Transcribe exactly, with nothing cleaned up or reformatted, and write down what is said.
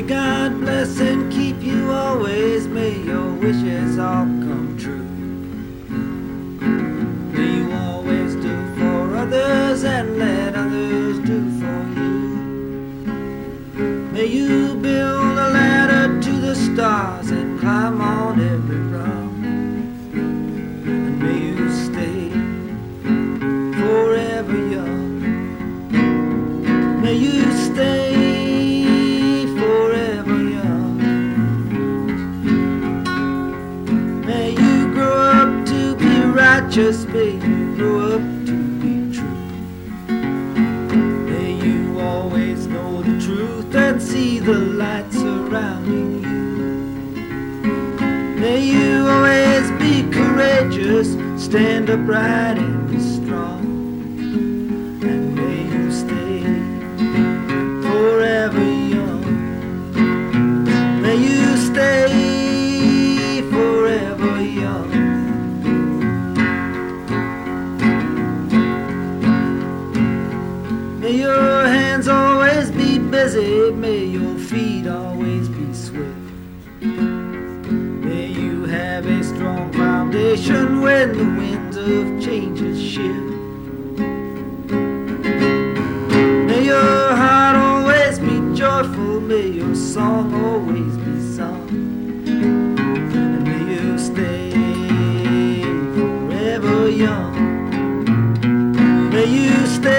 God bless and keep you always. May your wishes all come true. May you always do for others and let others do for you. May you build a ladder to the stars and climb on every rung. And may you stay forever young. May you stay forever young. May you grow up to be righteous. May you grow up to be true. May you always know the truth and see the light surrounding you. May you always be courageous, stand upright and be strong. And may you stay forever young. May you stay forever young. May your hands always be busy. May your feet always be swift. May you have a strong foundation when the winds of changes shift. May your heart always be joyful. May your song always be sung. And may you stay forever young. May you stay